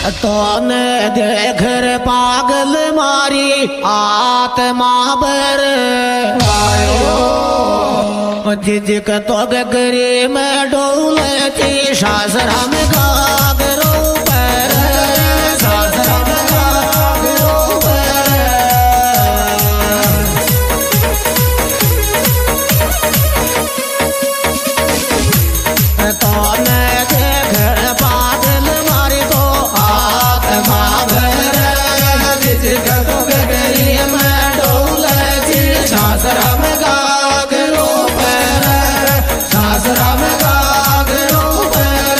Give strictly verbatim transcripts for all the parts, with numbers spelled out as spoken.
तोने देख रे पागल मारी आत्मा बर आयो जिजक तो गगरी में डोले थी शासरा में गागरो पर शासरा में गागरो पर तोने देख रे पागल मारी तो आत्मा बर जिजक तो गगरी में डोले थी शासरा में गागरो शासरा में गागरो पर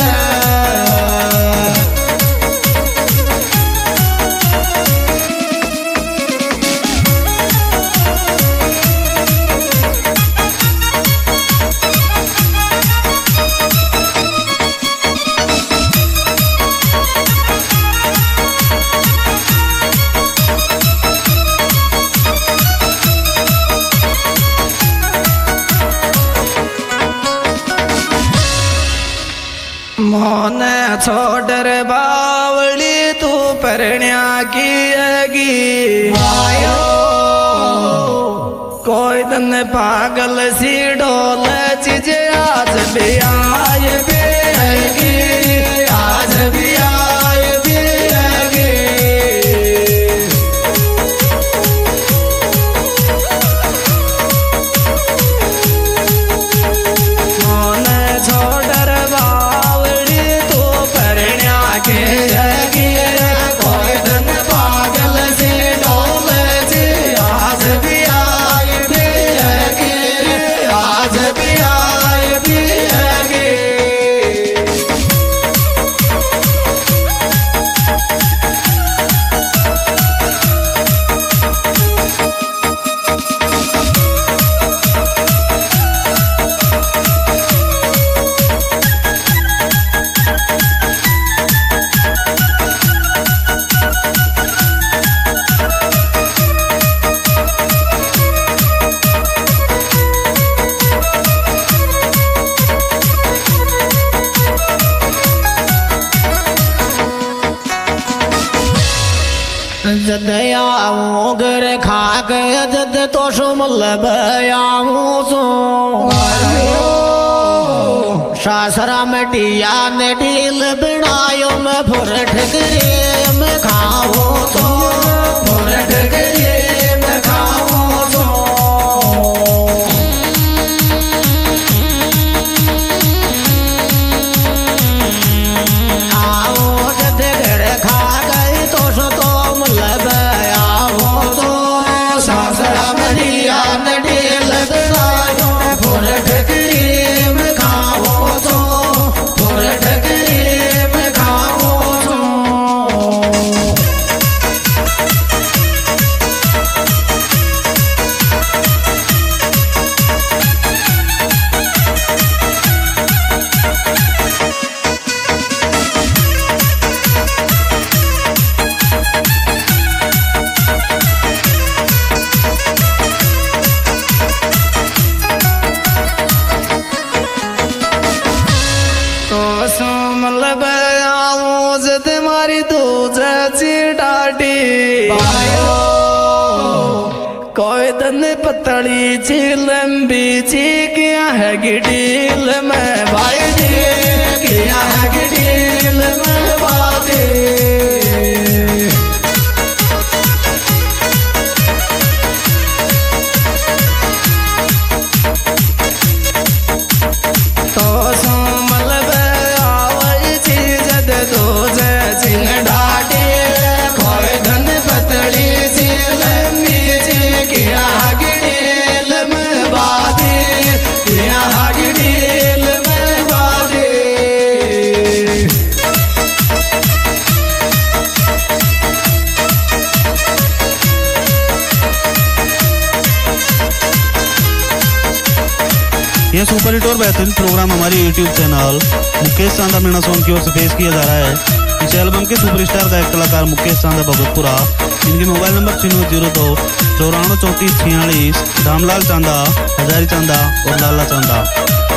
मोने छोड़ रे बावली तू परण्या की अगी आयो कोई दन पागल सी डोल चीज आज भी आए बेगी आज भी आए बेगी मोने छोड़ रे कोई धन पागल से डोले जी आज भी आए भी आज भी आए भी जद आऊं घर खा गया जद तो सुमल बयाऊं सो शासरा में डिया ने ढील बनायो मैं फुरठ गिरे मैं खाओ तो फुरठ गिरे मैं खाओ तो आओ जद घर खा गई तो सो तो शासरा में डिया ने ढील बनायो मैं फुरठ गिरे मैं खाओ तो फुरठ गिरे मैं खाओ तो मारी दूजी डाटी कोई दन पतली ची लंबी ची क्या है गिडील में भाई जी क्या है गिडील में बाती तो सोमल आवई चीज दे दो डाटे कोई धन पतली सी लंबी सी क्या गिड़ेल में बादी क्या गिड़ेल में बादी यह सुपर हिट और बेहतरीन प्रोग्राम हमारे यूट्यूब चैनल मुकेश चांदा मीणा सोन की ओर से पेश किया जा रहा है। इस एल्बम के सुपरस्टार गायक कलाकार मुकेश चांदा भगतपुरा, इनके मोबाइल नंबर छिन्नवे जीरो दो चौरानवे चौंतीस छियालीस, धामलाल चांदा, हजारी चांदा और लाला चांदा।